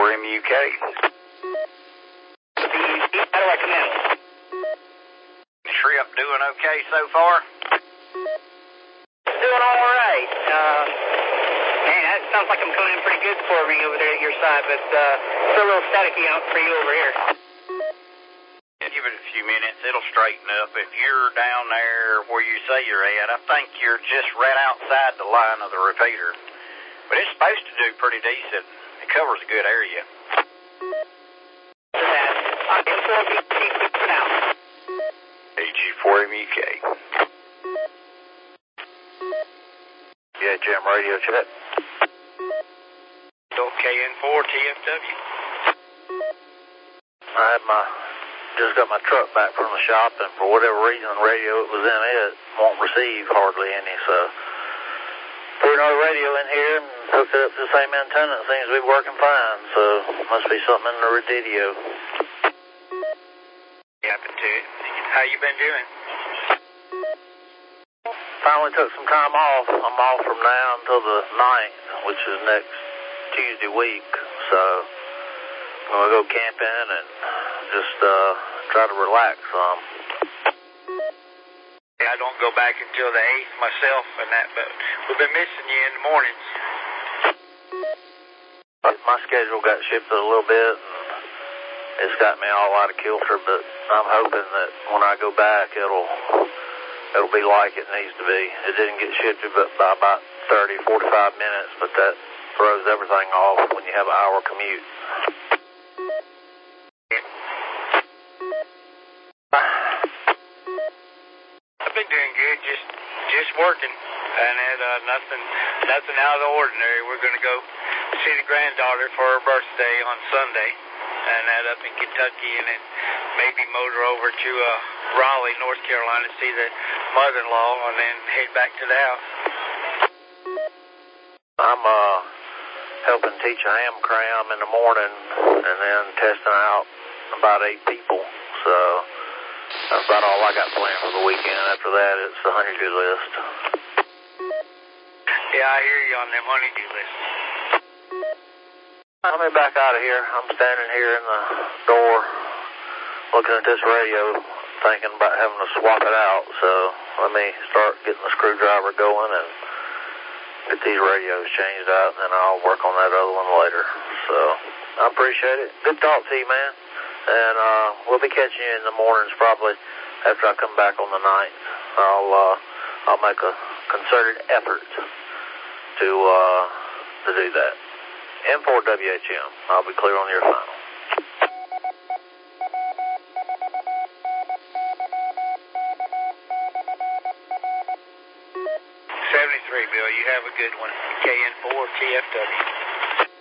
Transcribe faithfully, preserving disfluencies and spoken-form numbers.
four M U K. How do I come in? Trip doing okay so far? Doing all right. Uh, man, that sounds like I'm coming in pretty good for me over there at your side, but uh, it's a little staticky out for you over here. Give it a few minutes, it'll straighten up. If you're down there where you say you're at, I think you're just right outside the line of the repeater. But it's supposed to do pretty decent. It covers a good area. I'm in four M U K for now. A G four M U K. Yeah, Jam Radio check. K N four T F W. I had my, just got my truck back from the shop, and for whatever reason, the radio it was in it won't receive hardly any, so put another radio in here and hooked it up to the same antenna. It seems to be working fine, so must be something in the radio. Happened to it. How you been doing? Finally took some time off. I'm off from now until the ninth, which is next Tuesday week, so I'm going to go camping and just uh, try to relax some. Yeah, I don't go back until the eighth myself and that, but we've been missing you in the mornings. My schedule got shifted a little bit, and it's got me all out of kilter, but I'm hoping that when I go back, it'll it'll be like it needs to be. It didn't get shifted but by about thirty, forty-five minutes, but that throws everything off when you have an hour commute. I've been doing good, just just working, and had uh, nothing nothing out of the ordinary. We're going to go see the granddaughter for her birthday on Sunday, and that up in Kentucky, and then maybe motor over to uh, Raleigh, North Carolina, to see the mother-in-law, and then head back to the house. I'm uh, helping teach a ham cram in the morning, and then testing out about eight people, so that's about all I got planned for the weekend. After that, it's the honeydew list. Yeah, I hear you on them honeydew lists. Let me back out of here. I'm standing here in the door looking at this radio, thinking about having to swap it out. So let me start getting the screwdriver going and get these radios changed out, and then I'll work on that other one later. So I appreciate it. Good talk to you, man. And uh, we'll be catching you in the mornings probably after I come back on the ninth. I'll uh, I'll make a concerted effort to uh, to do that. M four W H M. I'll be clear on your final. seventy-three, Bill. You have a good one. K N four T F W.